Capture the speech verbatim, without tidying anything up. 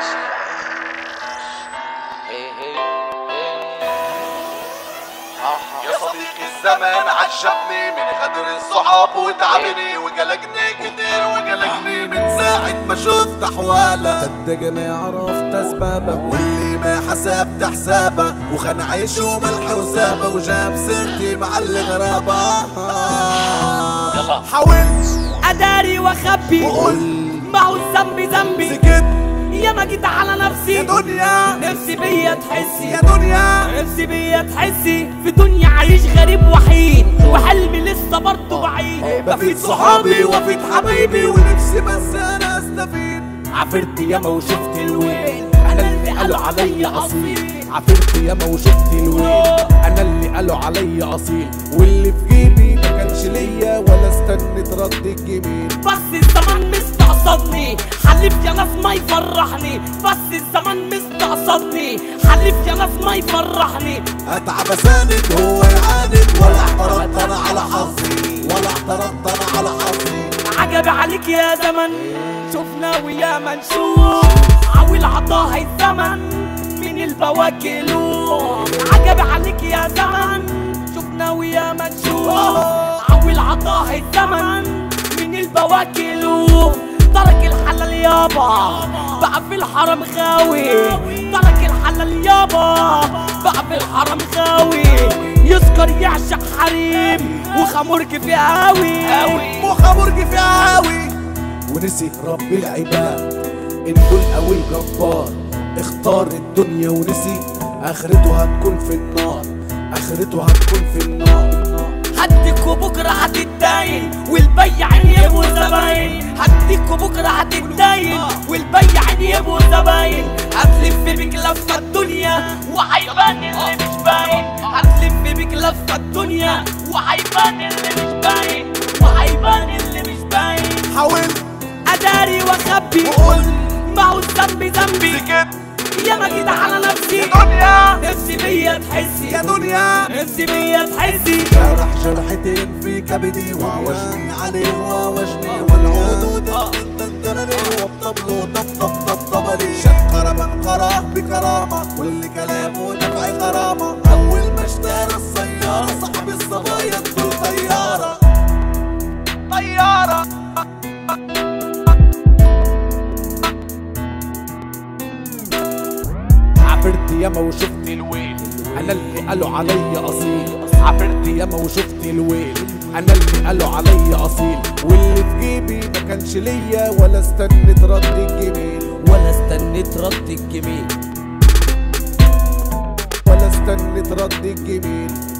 يا صديقي الزمان عجبني من غدر الصحاب وتعبني وقلقني كتير وقلقني من ساعة ما شفت أحواله. صدق ما عرفت أسبابه واللي ما حسبت حسابه وخان عيش وملح وسابه وجاب سيرتي مع الغرابة. حاولت أداري وأخبي وقلت ما هو الذنب ذنبي، سكت يا ما جيت على نفسي يا دنيا، نفسي بيا تحسي يا دنيا، نفسي بيا تحسي في دنيا عايش غريب وحيد وحلمي لسه برضه بعيد. بفيد صحابي وفيد حبايبي ونفسي بس أنا أستفيد. عفرت ياما وشفت الويل انا اللي قالوا عليا اصيل، عفرت ياما وشفت الويل انا اللي قالوا عليا اصيل، واللي في جيبي ما كانش ليا ولا استنيت رد الجميل. بس الزمن مستقصدني حلف يا ناس ما يفرحني، بس الزمن مستقصدني حلف يا ناس ما يفرحني. اتعب اساند هو يعاند ولا اعترضت انا على حظي، ولا اعترضت انا على حظي. عجب عليك يا زمن شفنا ويا ما نشوف عويل عطاها الزمن من البواكلوم. عجب عليك يا زمن شفنا ويا ما نشوف عويل عطاها الزمن من البواكلوم. ترك الحلال يابا بقى في الحرم غاوي، ترك الحلال يابا بقى في الحرم غاوي. يسكر يعشق حريم وخمرج في قاوي، وخمرج في قاوي ونسي رب العباد ان دول قوي الجبار. اختار الدنيا ونسي اخرته هتكون في النار، اخرته هتكون في النار. هديكوا بكره هتتداين والبياعين يبقوا زباين، هديكوا بكره هتتداين والبياعين يبقوا زباين. هتلف بيك لفه الدنيا وهيبان اللي مش باين، هتلف بيك لفه الدنيا وهيبان اللي مش باين، وهيبان اللي مش باين. حاولت اداري واخبي وقلت ما هو الذنب ذنبي، سكت يا ما جيت على نفسي يا دنيا، نفسي بيا تحسي يا دنيا، نفسي بيا تحسي. جرح جرحتين في كبدي وعوجني عليه وعوجني والعود دندنني والطبل طب طب طب طبلي. شق ربا قراه بكرامة واللي كلامه نفع غرامة. أول ما اشترى السيارة صاحب الصبايا ادخل طيارة طيارة. عفرت ياما وشفت الويل انا اللي قالوا عليا اصيل، عفرت ياما وشفت الويل انا اللي قالوا عليا اصيل، واللي في جيبي ما كانش ليا ولا استنيت رد الجميل، ولا استنيت رد الجميل، ولا استنيت رد الجميل.